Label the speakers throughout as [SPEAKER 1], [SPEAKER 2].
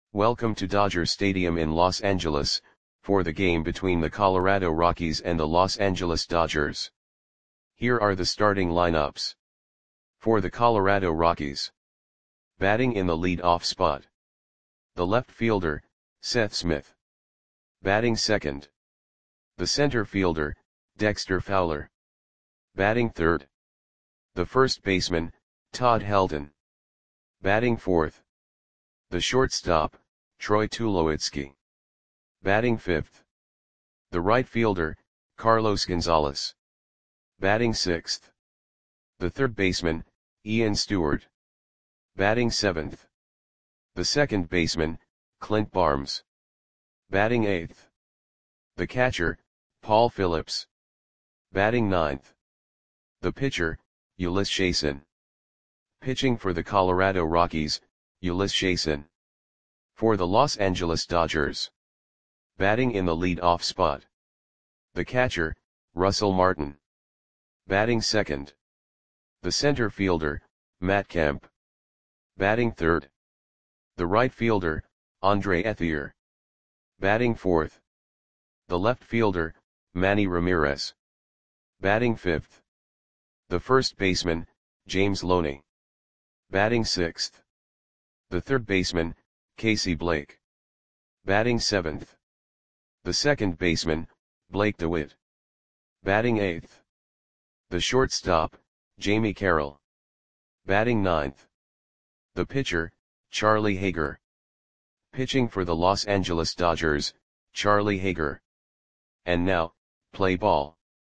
[SPEAKER 1] Welcome to Dodger Stadium in Los Angeles, for the game between the Colorado Rockies and the Los Angeles Dodgers. Here are the starting lineups. For the Colorado Rockies. Batting in the lead-off spot. The left fielder, Seth Smith. Batting second. The center fielder, Dexter Fowler. Batting third. The first baseman, Todd Helton. Batting fourth. The shortstop, Troy Tulowitzki. Batting fifth. The right fielder, Carlos Gonzalez. Batting sixth. The third baseman, Ian Stewart. Batting seventh. The second baseman, Clint Barnes. Batting eighth. The catcher, Paul Phillips. Batting ninth. The pitcher, Ulyss Chasin. Pitching for the Colorado Rockies, Ulyss Chasin. For the Los Angeles Dodgers. Batting in the lead-off spot. The catcher, Russell Martin. Batting second. The center fielder, Matt Kemp. Batting third. The right fielder, Andre Ethier. Batting fourth. The left fielder, Manny Ramirez. Batting fifth. The first baseman, James Loney. Batting sixth. The third baseman, Casey Blake. Batting seventh. The second baseman, Blake DeWitt. Batting eighth. The shortstop, Jamie Carroll. Batting ninth. The pitcher, Charlie Hager. Pitching for the Los Angeles Dodgers, Charlie Hager. And now, play ball.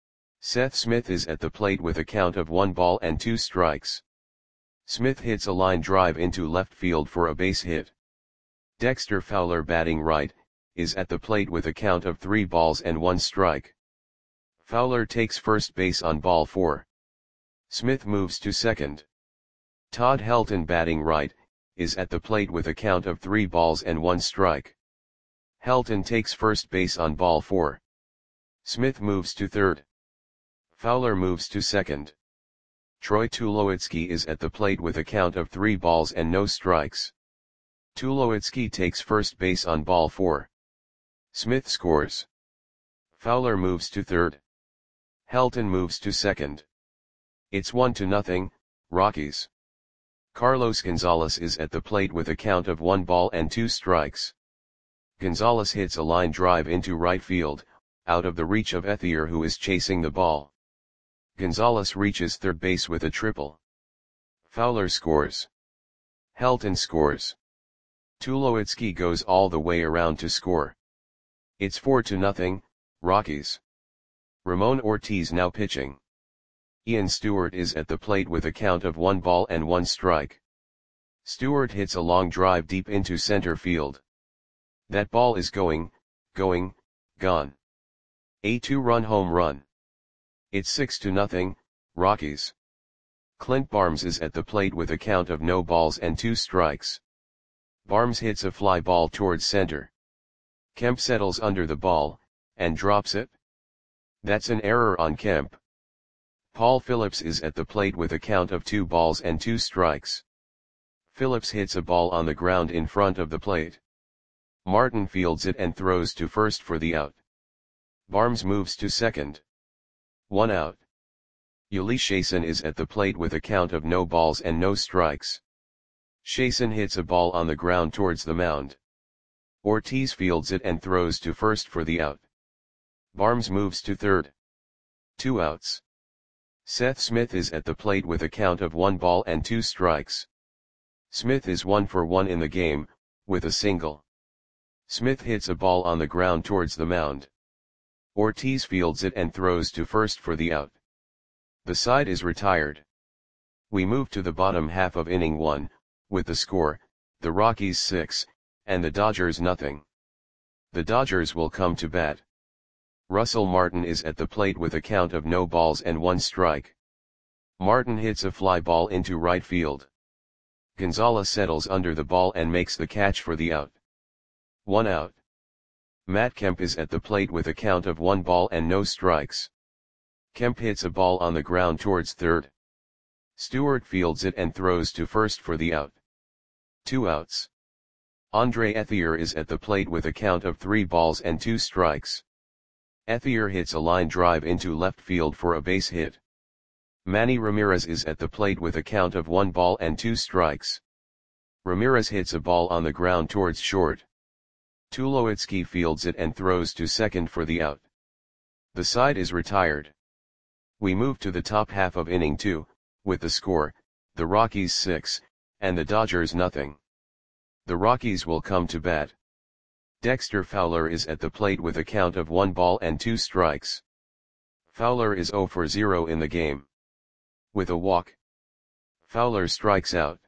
[SPEAKER 1] Seth Smith is at the plate with a count of 1 ball and 2 strikes. Smith hits a line drive into left field for a base hit. Dexter Fowler, batting right, is at the plate with a count of 3 balls and 1 strike. Fowler takes first base on ball 4. Smith moves to second. Todd Helton, batting right, is at the plate with a count of 3 balls and 1 strike. Helton takes first base on ball 4. Smith moves to third. Fowler moves to second. Troy Tulowitzki is at the plate with a count of 3 balls and no strikes. Tulowitzki takes first base on ball 4. Smith scores. Fowler moves to third. Helton moves to second. It's 1-0, Rockies. Carlos Gonzalez is at the plate with a count of 1 ball and 2 strikes. Gonzalez hits a line drive into right field, out of the reach of Ethier, who is chasing the ball. Gonzalez reaches third base with a triple. Fowler scores. Helton scores. Tulowitzki goes all the way around to score. It's 4-0, Rockies. Ramon Ortiz now pitching. Ian Stewart is at the plate with a count of 1 ball and 1 strike. Stewart hits a long drive deep into center field. That ball is gone. A 2-run home run. It's 6-0, Rockies. Clint Barnes is at the plate with a count of no balls and 2 strikes. Barnes hits a fly ball towards center. Kemp settles under the ball, and drops it. That's an error on Kemp. Paul Phillips is at the plate with a count of 2 balls and 2 strikes. Phillips hits a ball on the ground in front of the plate. Martin fields it and throws to first for the out. Barnes moves to second. 1 out. Ulyss Chasin is at the plate with a count of no balls and no strikes. Chasin hits a ball on the ground towards the mound. Ortiz fields it and throws to first for the out. Barnes moves to third. 2 outs. Seth Smith is at the plate with a count of 1 ball and 2 strikes. Smith is 1 for 1 in the game, with a single. Smith hits a ball on the ground towards the mound. Ortiz fields it and throws to first for the out. The side is retired. We move to the bottom half of inning 1, with the score, the Rockies 6, and the Dodgers nothing. The Dodgers will come to bat. Russell Martin is at the plate with a count of no balls and 1 strike. Martin hits a fly ball into right field. Gonzalez settles under the ball and makes the catch for the out. 1 out. Matt Kemp is at the plate with a count of 1 ball and no strikes. Kemp hits a ball on the ground towards third. Stewart fields it and throws to first for the out. 2 outs. Andre Ethier is at the plate with a count of 3 balls and 2 strikes. Ethier hits a line drive into left field for a base hit. Manny Ramirez is at the plate with a count of 1 ball and 2 strikes. Ramirez hits a ball on the ground towards short. Tulowitzki fields it and throws to second for the out. The side is retired. We move to the top half of inning 2, with the score, the Rockies 6, and the Dodgers nothing. The Rockies will come to bat. Dexter Fowler is at the plate with a count of 1 ball and 2 strikes. Fowler is 0 for 0 in the game. With a walk, Fowler strikes out.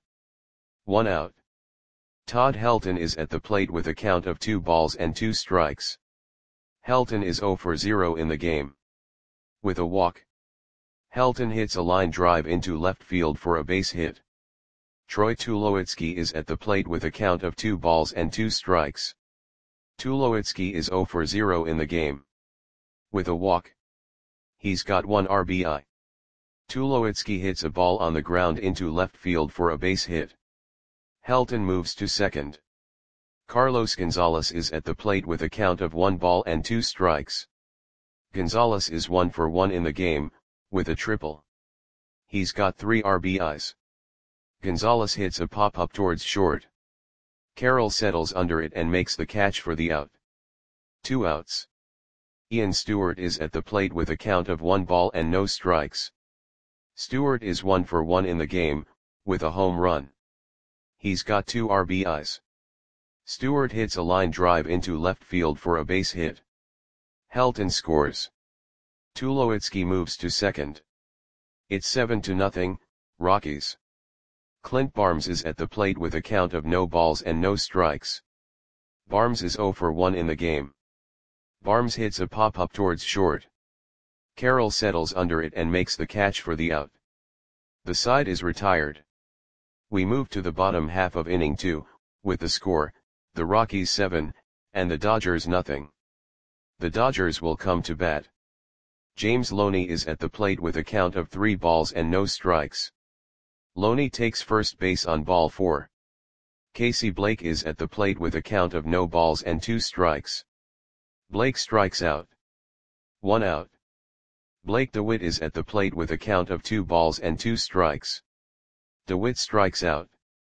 [SPEAKER 1] 1 out. Todd Helton is at the plate with a count of 2 balls and 2 strikes. Helton is 0 for 0 in the game. With a walk, Helton hits a line drive into left field for a base hit. Troy Tulowitzki is at the plate with a count of 2 balls and 2 strikes. Tulowitzki is 0 for 0 in the game. With a walk, he's got 1 RBI. Tulowitzki hits a ball on the ground into left field for a base hit. Helton moves to second. Carlos Gonzalez is at the plate with a count of 1 ball and 2 strikes. Gonzalez is 1 for 1 in the game, with a triple. He's got 3 RBIs. Gonzalez hits a pop-up towards short. Carroll settles under it and makes the catch for the out. 2 outs. Ian Stewart is at the plate with a count of 1 ball and no strikes. Stewart is 1 for 1 in the game, with a home run. He's got 2 RBIs. Stewart hits a line drive into left field for a base hit. Helton scores. Tulowitzki moves to second. It's 7-0, Rockies. Clint Barnes is at the plate with a count of no balls and no strikes. Barnes is 0 for 1 in the game. Barnes hits a pop-up towards short. Carroll settles under it and makes the catch for the out. The side is retired. We move to the bottom half of inning 2, with the score, the Rockies 7, and the Dodgers nothing. The Dodgers will come to bat. James Loney is at the plate with a count of 3 balls and no strikes. Loney takes first base on ball 4. Casey Blake is at the plate with a count of no balls and 2 strikes. Blake strikes out. 1 out. Blake DeWitt is at the plate with a count of 2 balls and 2 strikes. DeWitt strikes out.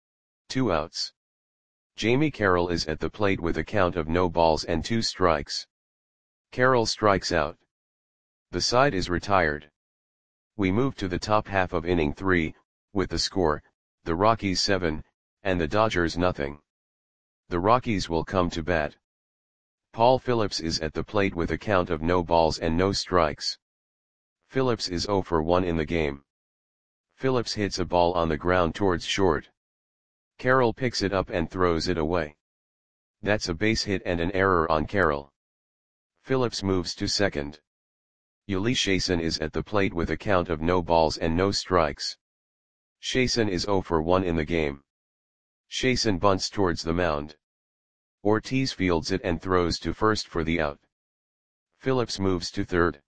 [SPEAKER 1] 2 outs. Jamie Carroll is at the plate with a count of no balls and 2 strikes. Carroll strikes out. The side is retired. We move to the top half of inning 3, with the score, the Rockies 7, and the Dodgers nothing. The Rockies will come to bat. Paul Phillips is at the plate with a count of no balls and no strikes. Phillips is 0 for 1 in the game. Phillips hits a ball on the ground towards short. Carroll picks it up and throws it away. That's a base hit and an error on Carroll. Phillips moves to second. Yuli Chason is at the plate with a count of no balls and no strikes. Chason is 0 for 1 in the game. Chason bunts towards the mound. Ortiz fields it and throws to first for the out. Phillips moves to third.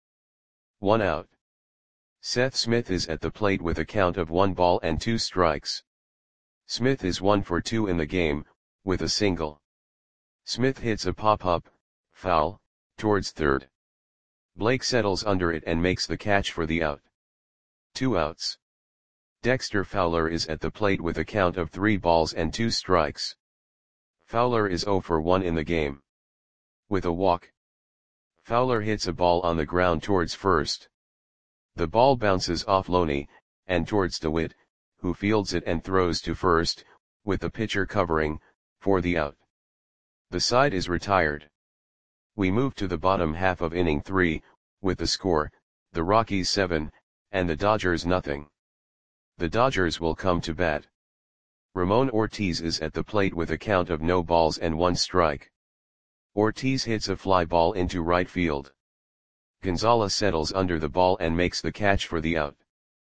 [SPEAKER 1] 1 out. Seth Smith is at the plate with a count of 1 ball and 2 strikes. Smith is 1 for 2 in the game, with a single. Smith hits a pop-up, foul, towards third. Blake settles under it and makes the catch for the out. 2 outs. Dexter Fowler is at the plate with a count of 3 balls and 2 strikes. Fowler is 0 for 1 in the game. With a walk, Fowler hits a ball on the ground towards first. The ball bounces off Loney, and towards DeWitt, who fields it and throws to first, with the pitcher covering, for the out. The side is retired. We move to the bottom half of inning 3, with the score, the Rockies 7, and the Dodgers nothing. The Dodgers will come to bat. Ramon Ortiz is at the plate with a count of no balls and 1 strike. Ortiz hits a fly ball into right field. Gonzalez settles under the ball and makes the catch for the out.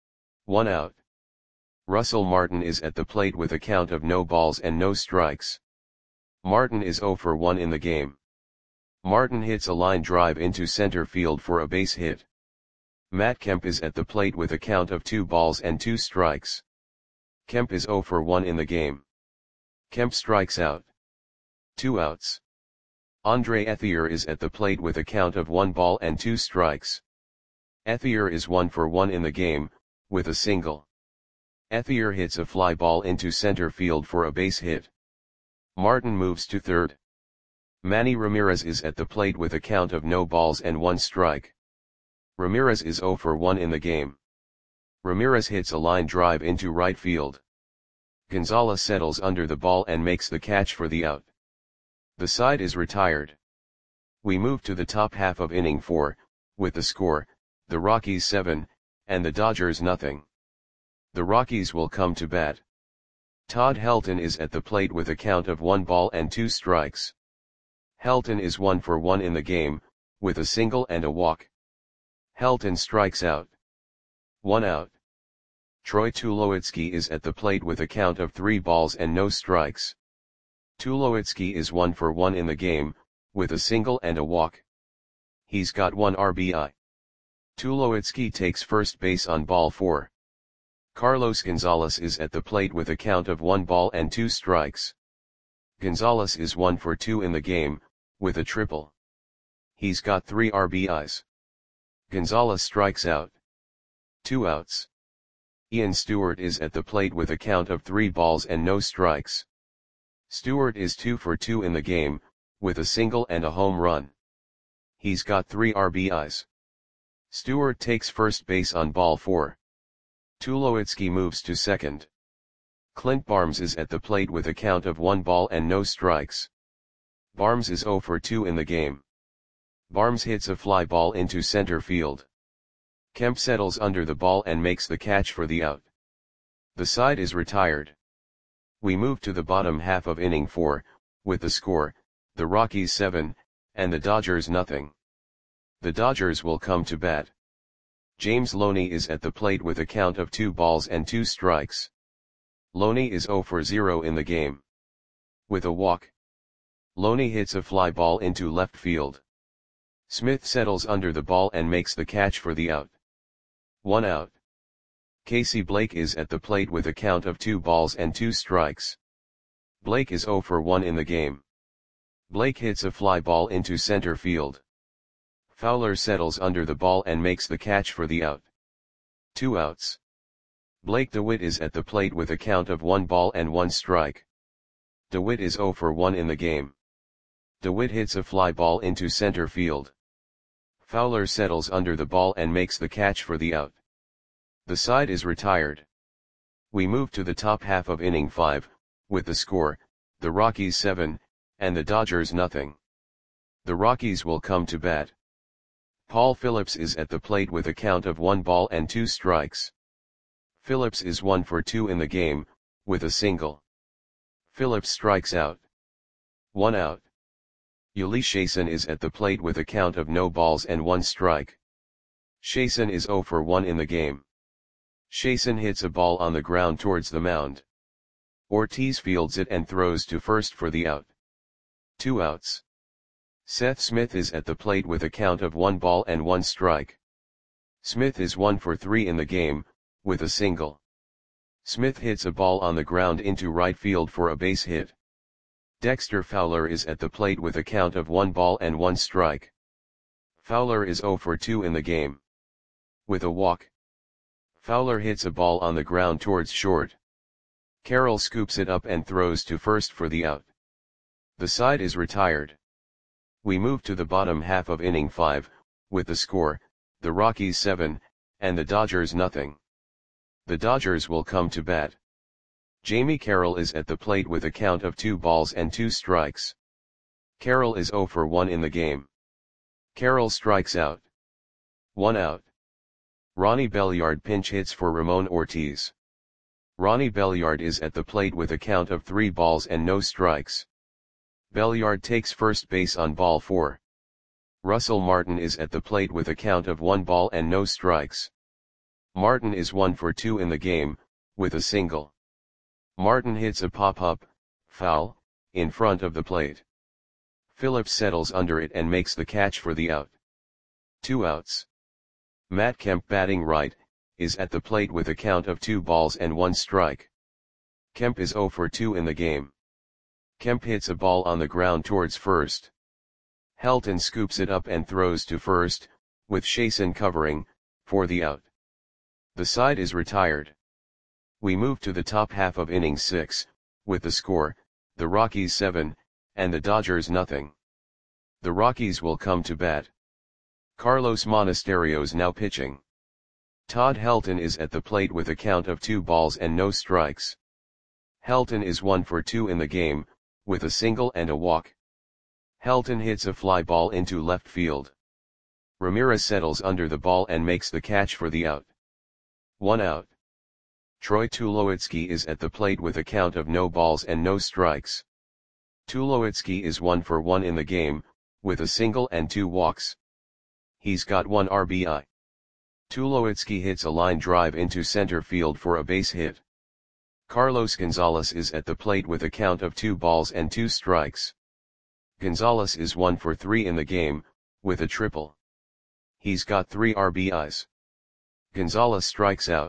[SPEAKER 1] 1 out. Russell Martin is at the plate with a count of no balls and no strikes. Martin is 0 for 1 in the game. Martin hits a line drive into center field for a base hit. Matt Kemp is at the plate with a count of 2 balls and 2 strikes. Kemp is 0 for 1 in the game. Kemp strikes out. 2 outs. Andre Ethier is at the plate with a count of 1 ball and 2 strikes. Ethier is 1 for 1 in the game, with a single. Ethier hits a fly ball into center field for a base hit. Martin moves to third. Manny Ramirez is at the plate with a count of no balls and 1 strike. Ramirez is 0 for 1 in the game. Ramirez hits a line drive into right field. Gonzalez settles under the ball and makes the catch for the out. The side is retired. We move to the top half of inning 4, with the score, the Rockies 7, and the Dodgers nothing. The Rockies will come to bat. Todd Helton is at the plate with a count of 1 ball and 2 strikes. Helton is 1 for 1 in the game, with a single and a walk. Helton strikes out. 1 out. Troy Tulowitzki is at the plate with a count of 3 balls and no strikes. Tulowitzki is 1 for 1 in the game, with a single and a walk. He's got 1 RBI. Tulowitzki takes first base on ball 4. Carlos Gonzalez is at the plate with a count of 1 ball and 2 strikes. Gonzalez is 1 for 2 in the game, with a triple. He's got 3 RBIs. Gonzalez strikes out. 2 outs. Ian Stewart is at the plate with a count of 3 balls and no strikes. Stewart is 2 for 2 in the game, with a single and a home run. He's got 3 RBIs. Stewart takes first base on ball 4. Tulowitzki moves to second. Clint Barnes is at the plate with a count of 1 ball and no strikes. Barnes is 0 for 2 in the game. Barnes hits a fly ball into center field. Kemp settles under the ball and makes the catch for the out. The side is retired. We move to the bottom half of inning 4, with the score, the Rockies 7, and the Dodgers nothing. The Dodgers will come to bat. James Loney is at the plate with a count of 2 balls and 2 strikes. Loney is 0 for 0 in the game. With a walk. Loney hits a fly ball into left field. Smith settles under the ball and makes the catch for the out. 1 out. Casey Blake is at the plate with a count of 2 balls and 2 strikes. Blake is 0 for 1 in the game. Blake hits a fly ball into center field. Fowler settles under the ball and makes the catch for the out. 2 outs. Blake DeWitt is at the plate with a count of 1 ball and 1 strike. DeWitt is 0 for 1 in the game. DeWitt hits a fly ball into center field. Fowler settles under the ball and makes the catch for the out. The side is retired. We move to the top half of inning 5, with the score, the Rockies 7, and the Dodgers nothing. The Rockies will come to bat. Paul Phillips is at the plate with a count of 1 ball and 2 strikes. Phillips is 1 for 2 in the game, with a single. Phillips strikes out. 1 out. Uli Chason is at the plate with a count of no balls and 1 strike. Chason is 0 for 1 in the game. Chason hits a ball on the ground towards the mound. Ortiz fields it and throws to first for the out. 2 outs. Seth Smith is at the plate with a count of 1 ball and 1 strike. Smith is 1 for 3 in the game, with a single. Smith hits a ball on the ground into right field for a base hit. Dexter Fowler is at the plate with a count of 1 ball and 1 strike. Fowler is 0 for 2 in the game. With a walk. Fowler hits a ball on the ground towards short. Carroll scoops it up and throws to first for the out. The side is retired. We move to the bottom half of inning 5, with the score, the Rockies 7, and the Dodgers nothing. The Dodgers will come to bat. Jamie Carroll is at the plate with a count of 2 balls and 2 strikes. Carroll is 0 for 1 in the game. Carroll strikes out. 1 out. Ronnie Belliard pinch hits for Ramon Ortiz. Ronnie Belliard is at the plate with a count of 3 balls and no strikes. Belliard takes first base on ball 4. Russell Martin is at the plate with a count of 1 ball and no strikes. Martin is 1 for 2 in the game, with a single. Martin hits a pop-up, foul, in front of the plate. Phillips settles under it and makes the catch for the out. 2 outs. Matt Kemp batting right, is at the plate with a count of 2 balls and 1 strike. Kemp is 0 for 2 in the game. Kemp hits a ball on the ground towards first. Helton scoops it up and throws to first, with Chasen covering, for the out. The side is retired. We move to the top half of inning 6, with the score, the Rockies 7, and the Dodgers nothing. The Rockies will come to bat. Carlos Monasterios now pitching. Todd Helton is at the plate with a count of 2 balls and no strikes. Helton is 1 for 2 in the game, with a single and a walk. Helton hits a fly ball into left field. Ramirez settles under the ball and makes the catch for the out. 1 out. Troy Tulowitzki is at the plate with a count of no balls and no strikes. Tulowitzki is 1 for 1 in the game, with a single and 2 walks. He's got 1 RBI. Tulowitzki hits a line drive into center field for a base hit. Carlos Gonzalez is at the plate with a count of 2 balls and 2 strikes. Gonzalez is 1 for 3 in the game, with a triple. He's got 3 RBIs. Gonzalez strikes out.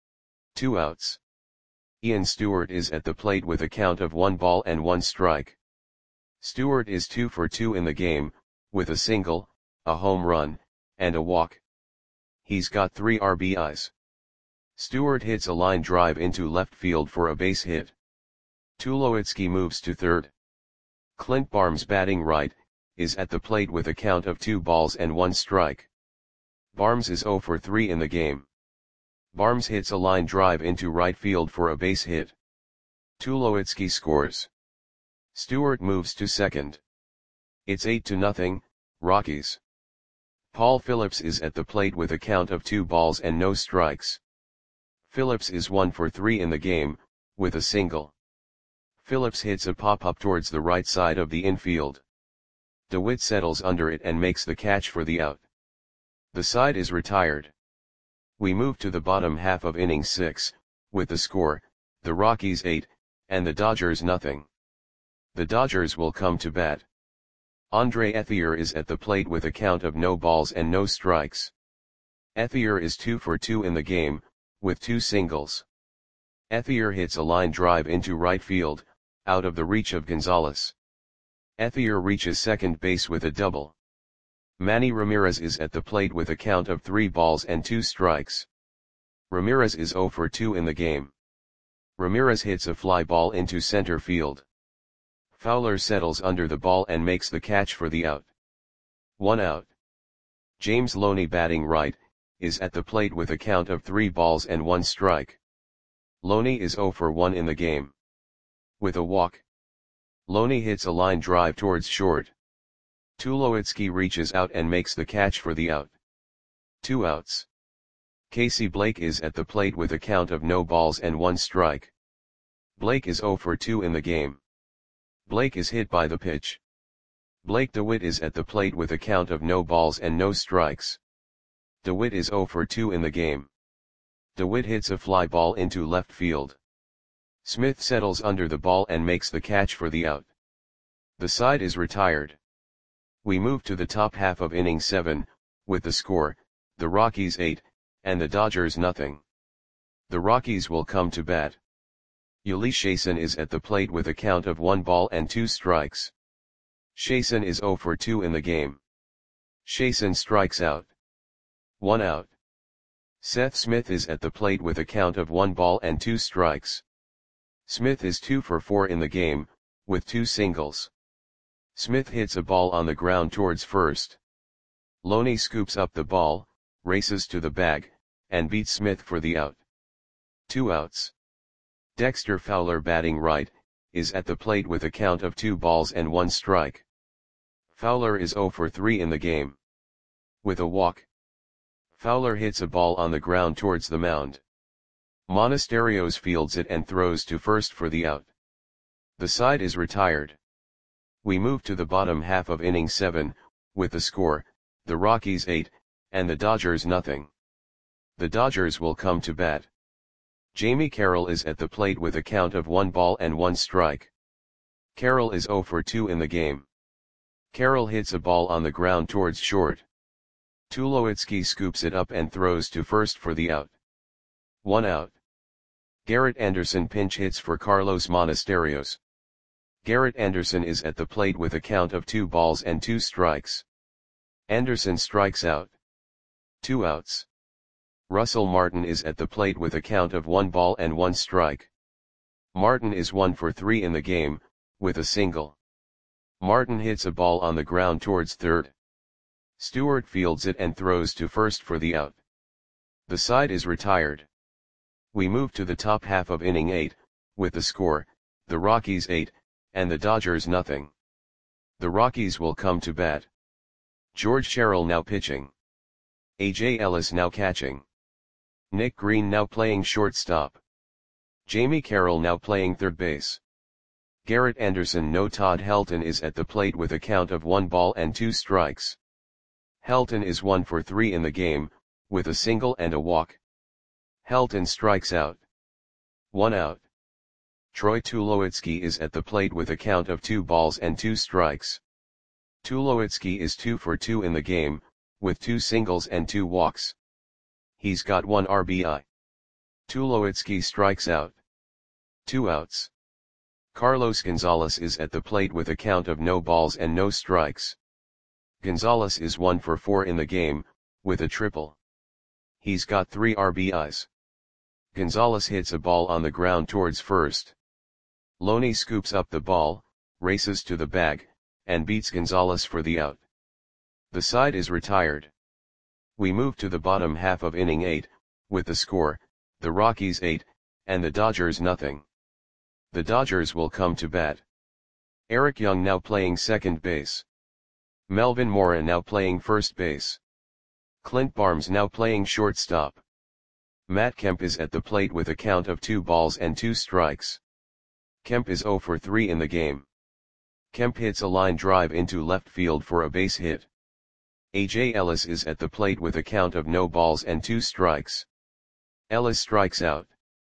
[SPEAKER 1] 2 outs. Ian Stewart is at the plate with a count of 1 ball and 1 strike. Stewart is 2 for 2 in the game, with a single, a home run, and a walk. He's got 3 RBIs. Stewart hits a line drive into left field for a base hit. Tulowitzki moves to third. Clint Barnes batting right, is at the plate with a count of 2 balls and 1 strike. Barnes is 0 for 3 in the game. Barnes hits a line drive into right field for a base hit. Tulowitzki scores. Stewart moves to second. It's 8-0, Rockies. Paul Phillips is at the plate with a count of 2 balls and no strikes. Phillips is 1 for 3 in the game, with a single. Phillips hits a pop-up towards the right side of the infield. DeWitt settles under it and makes the catch for the out. The side is retired. We move to the bottom half of inning 6, with the score, the Rockies 8, and the Dodgers nothing. The Dodgers will come to bat. Andre Ethier is at the plate with a count of no balls and no strikes. Ethier is 2 for 2 in the game, with 2 singles. Ethier hits a line drive into right field, out of the reach of Gonzalez. Ethier reaches second base with a double. Manny Ramirez is at the plate with a count of 3 balls and 2 strikes. Ramirez is 0 for 2 in the game. Ramirez hits a fly ball into center field. Fowler settles under the ball and makes the catch for the out. 1 out. James Loney batting right, is at the plate with a count of 3 balls and 1 strike. Loney is 0 for 1 in the game. With a walk. Loney hits a line drive towards short. Tulowitzki reaches out and makes the catch for the out. 2 outs. Casey Blake is at the plate with a count of no balls and 1 strike. Blake is 0 for 2 in the game. Blake is hit by the pitch. Blake DeWitt is at the plate with a count of no balls and no strikes. DeWitt is 0 for 2 in the game. DeWitt hits a fly ball into left field. Smith settles under the ball and makes the catch for the out. The side is retired. We move to the top half of inning 7, with the score, the Rockies 8, and the Dodgers nothing. The Rockies will come to bat. Jhoulys Chasen is at the plate with a count of 1 ball and 2 strikes. Chasen is 0 for 2 in the game. Chasen strikes out. 1 out. Seth Smith is at the plate with a count of 1 ball and 2 strikes. Smith is 2 for 4 in the game, with 2 singles. Smith hits a ball on the ground towards first. Loney scoops up the ball, races to the bag, and beats Smith for the out. 2 outs. Dexter Fowler batting right, is at the plate with a count of 2 balls and 1 strike. Fowler is 0 for 3 in the game. With a walk. Fowler hits a ball on the ground towards the mound. Monasterios fields it and throws to first for the out. The side is retired. We move to the bottom half of inning 7, with the score, the Rockies 8, and the Dodgers nothing. The Dodgers will come to bat. Jamie Carroll is at the plate with a count of 1 ball and 1 strike. Carroll is 0 for 2 in the game. Carroll hits a ball on the ground towards short. Tulowitzki scoops it up and throws to first for the out. 1 out. Garrett Anderson pinch hits for Carlos Monasterios. Garrett Anderson is at the plate with a count of 2 balls and 2 strikes. Anderson strikes out. 2 outs. Russell Martin is at the plate with a count of 1 ball and 1 strike. Martin is 1 for 3 in the game, with a single. Martin hits a ball on the ground towards third. Stewart fields it and throws to first for the out. The side is retired. We move to the top half of inning 8, with the score, the Rockies 8, and the Dodgers nothing. The Rockies will come to bat. George Sherrill now pitching. A.J. Ellis now catching. Nick Green now playing shortstop. Jamie Carroll now playing third base. Garrett Anderson. No. Todd Helton is at the plate with a count of 1 ball and 2 strikes. Helton is 1 for 3 in the game, with a single and a walk. Helton strikes out. 1 out. Troy Tulowitzki is at the plate with a count of 2 balls and 2 strikes. Tulowitzki is 2 for 2 in the game, with 2 singles and 2 walks. He's got 1 RBI. Tulowitzki strikes out. 2 outs. Carlos Gonzalez is at the plate with a count of no balls and no strikes. Gonzalez is 1 for 4 in the game, with a triple. He's got 3 RBIs. Gonzalez hits a ball on the ground towards first. Loney scoops up the ball, races to the bag, and beats Gonzalez for the out. The side is retired. We move to the bottom half of inning 8, with the score, the Rockies 8, and the Dodgers nothing. The Dodgers will come to bat. Eric Young now playing second base. Melvin Mora now playing first base. Clint Barnes now playing shortstop. Matt Kemp is at the plate with a count of 2 balls and 2 strikes. Kemp is 0 for 3 in the game. Kemp hits a line drive into left field for a base hit. A.J. Ellis is at the plate with a count of no balls and 2 strikes. Ellis strikes out.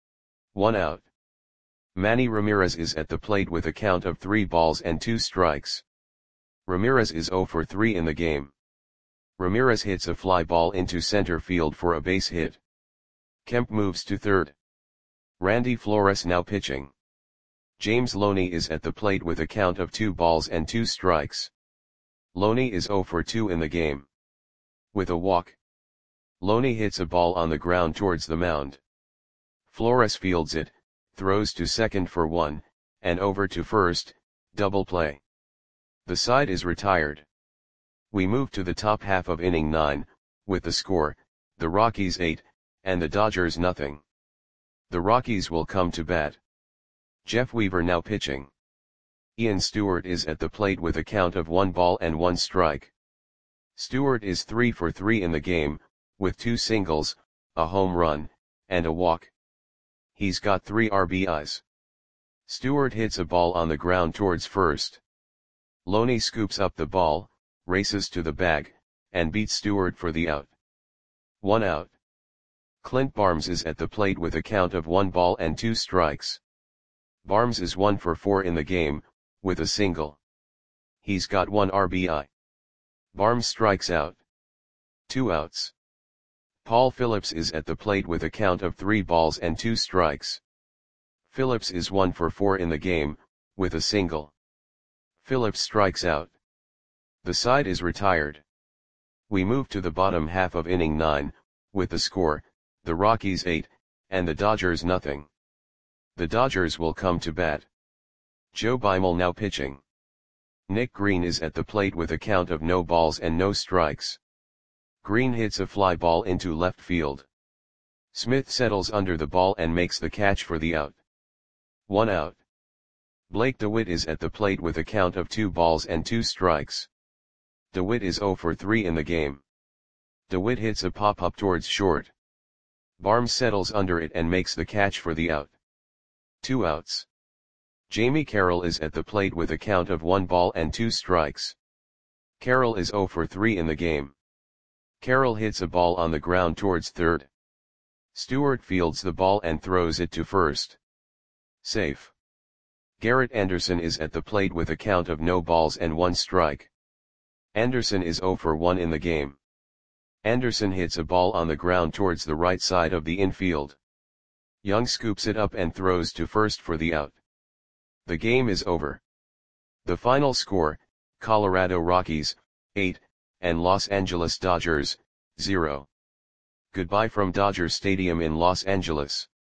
[SPEAKER 1] 1 out. Manny Ramirez is at the plate with a count of 3 balls and 2 strikes. Ramirez is 0 for 3 in the game. Ramirez hits a fly ball into center field for a base hit. Kemp moves to third. Randy Flores now pitching. James Loney is at the plate with a count of 2 balls and 2 strikes. Loney is 0 for 2 in the game. With a walk. Loney hits a ball on the ground towards the mound. Flores fields it, throws to second for 1, and over to first, double play. The side is retired. We move to the top half of inning 9, with the score, the Rockies 8, and the Dodgers nothing. The Rockies will come to bat. Jeff Weaver now pitching. Ian Stewart is at the plate with a count of 1 ball and 1 strike. Stewart is 3 for 3 in the game, with 2 singles, a home run, and a walk. He's got 3 RBIs. Stewart hits a ball on the ground towards first. Loney scoops up the ball, races to the bag, and beats Stewart for the out. 1 out. Clint Barnes is at the plate with a count of 1 ball and 2 strikes. Barnes is 1 for 4 in the game, with a single. He's got 1 RBI. Barnes strikes out. 2 outs. Paul Phillips is at the plate with a count of 3 balls and 2 strikes. Phillips is 1 for 4 in the game, with a single. Phillips strikes out. The side is retired. We move to the bottom half of inning 9, with the score, the Rockies 8, and the Dodgers nothing. The Dodgers will come to bat. Joe Beimel now pitching. Nick Green is at the plate with a count of no balls and no strikes. Green hits a fly ball into left field. Smith settles under the ball and makes the catch for the out. 1 out. Blake DeWitt is at the plate with a count of 2 balls and 2 strikes. DeWitt is 0 for 3 in the game. DeWitt hits a pop-up towards short. Barnes settles under it and makes the catch for the out. 2 outs. Jamie Carroll is at the plate with a count of 1 ball and 2 strikes. Carroll is 0 for 3 in the game. Carroll hits a ball on the ground towards third. Stewart fields the ball and throws it to first. Safe. Garrett Anderson is at the plate with a count of no balls and 1 strike. Anderson is 0 for 1 in the game. Anderson hits a ball on the ground towards the right side of the infield. Young scoops it up and throws to first for the out. The game is over. The final score, Colorado Rockies, 8, and Los Angeles Dodgers, 0. Goodbye from Dodger Stadium in Los Angeles.